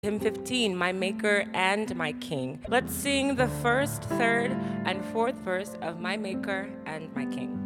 Hymn 15, My Maker and My King. Let's sing the first, third, and fourth verse of My Maker and My King.